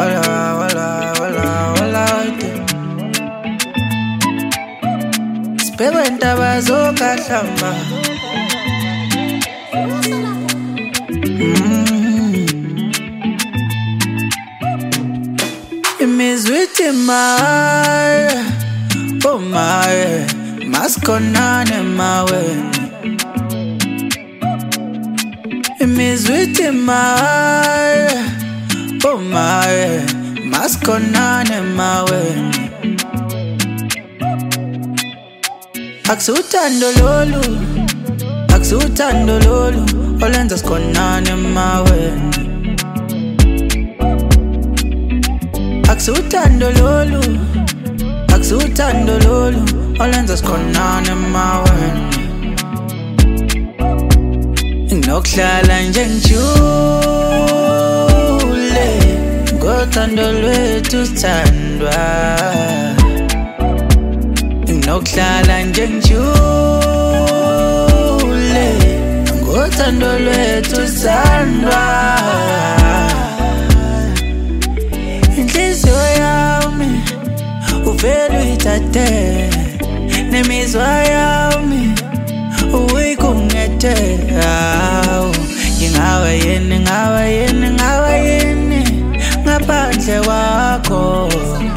wala Sibhekwe intaba zokahlamba Imizwithi my oh my maskonane mawe Imizwithi my oh my maskonane mawe Akusuthando lolu olenza sikhonane mawe Akusuthando lolu olenza sikhonane mawe Nginokuhlala nje ngijule ngothando lwethu sithandwa Nginokuhlala nje ngijule ngothando lwethu sithandwa Inhliziyo yami uvela uyithathe nemizwa yami uyikungethe Ngingawe yini ngaphandle kwakho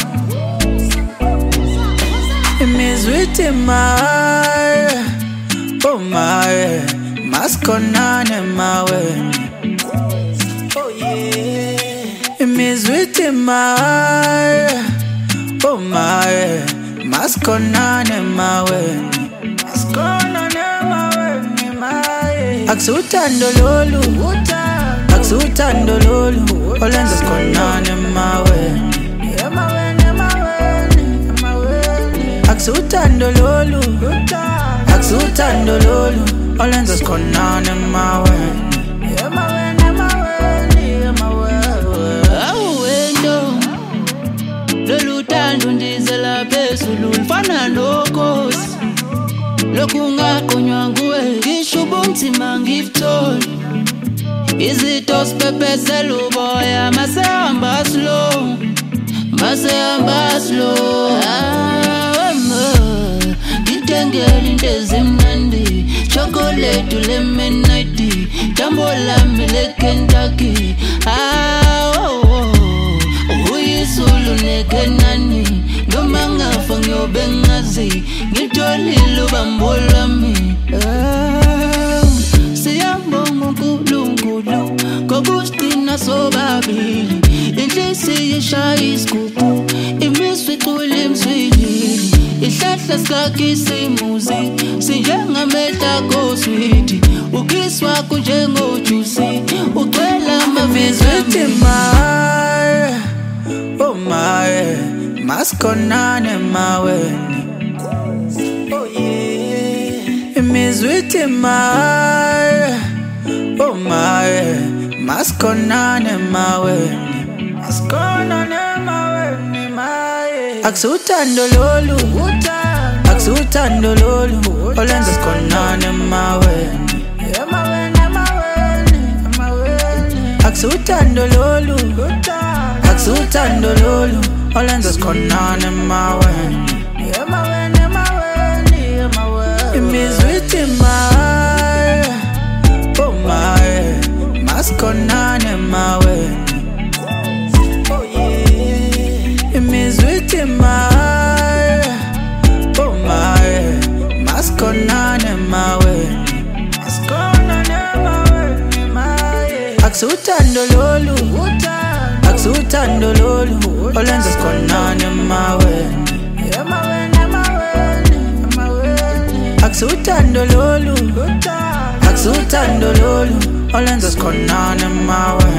Imizwithi my oh my maskonane mawe oh yeah Imizwithi my oh my maskonane mawe Akusuthando lolu olenza sikhonane mawe Akusuthando lolu olenza sikhonane mawe Awendo lolu thando ndizela phezulu lifana nokhosi Lokhu ngaqonywa nguwe ngisho ubunzima ngifuthola Izitho siphepezela uboya masehamba slow Ngithengela into ezimnandi chocolate lemonade Tambo lami leKentucky Uyizulu nekenani Noma ngafa ngiyobe ngazi Ngitholile ubambo lwami Siyambonga uNkulunkulu Ngokusina sobabili Inhliziyo ishaya isigubhu Imiswa icwile imzwilili Ihlahla sikakisa imuzi Sinjengamehla koswiti Ukiswa kunjengojusi Ucwela Imizwithi my oh my maskonane mawe oh yeah Imizwithi my oh my maskonane mawe Akusuthando lolu olenza sikhonane mawe Akusuthando lolu olenza sikhonane mawe Imizwithi my oh my maskonane mawe oh yeah Imizwithi my oh my maskonane mawe Akusuthando lolu olenza sikhonane mawe Akusuthando lolu olenza sikhonane mawe